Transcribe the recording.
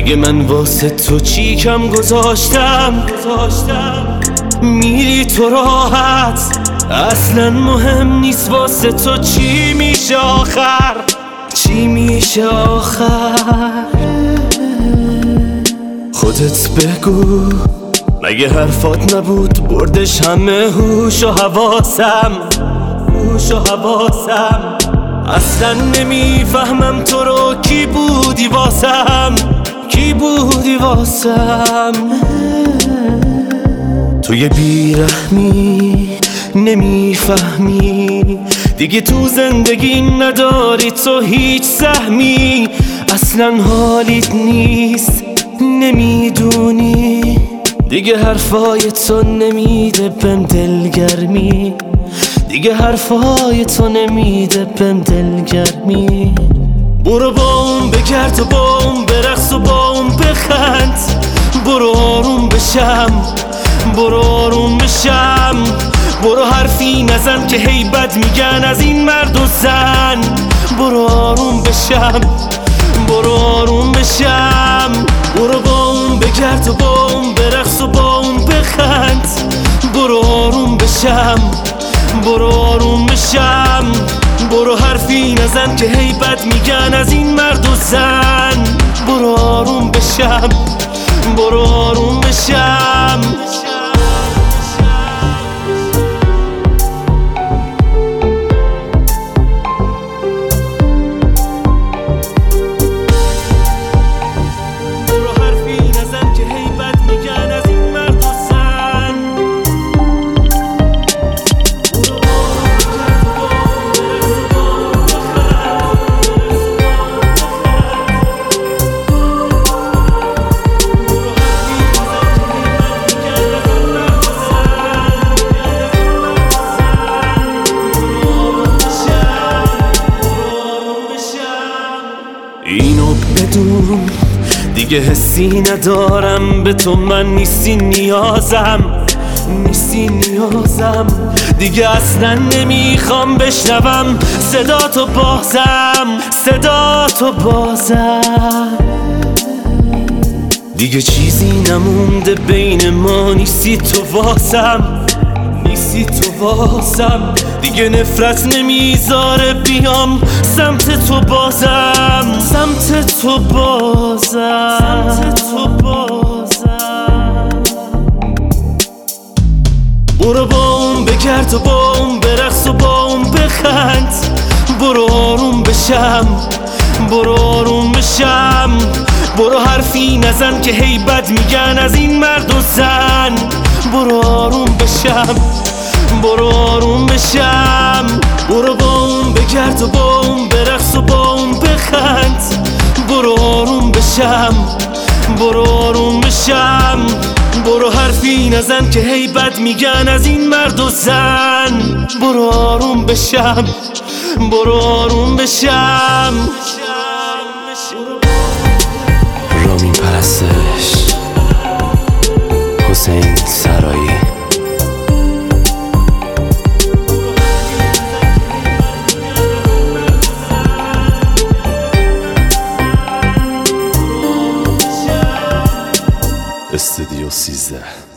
دیگه من واسه تو چی کم گذاشتم. میری تو راحت، اصلا مهم نیست واسه تو چی میشه آخر. خودت بگو، مگه حرفات نبود بردش همه هوش و حواسم. اصلا نمیفهمم تو رو، کی بودی واسم. توی بیرحمی نمیفهمی، دیگه تو زندگی نداری تو هیچ سهمی. اصلا حالیت نیست نمیدونی، دیگه حرفای تو نمیده بهم دلگرمی. برو با اون بگرد و با اون برقص و با اون بخند. برو آروم بشم، برو حرفی نزن که هی بد میگن از این مرد و زن. برو آروم بشم، برو با اون بگرد و با اون برقص و با اون بخند. برو آروم بشم، برو حرفی نزن که هی بد میگن از این مرد و زن. برو آروم بشم. اینو بدون، دیگه حسی ندارم به تو، من نیستی نیازم. دیگه اصلا نمیخوام بشنوم صدا تو بازم. دیگه چیزی نمونده بین ما، نیستی تو واسم. دیگه نفرت نمیذاره بیام سمت تو بازم. برو با اون بگرد و با اون برقص و با اون بخند. برو آروم بشم، برو حرفی نزن که هی بد میگن از این مرد و زن. برو آروم بشم، برو با اون بگرد و با اون برقص و با اون بخند. برو آروم بشم، برو حرفی نزن که هی بد میگن از این مرد و زن. برو آروم بشم. رامین پرستش، حسین سرایی. استودیو 13.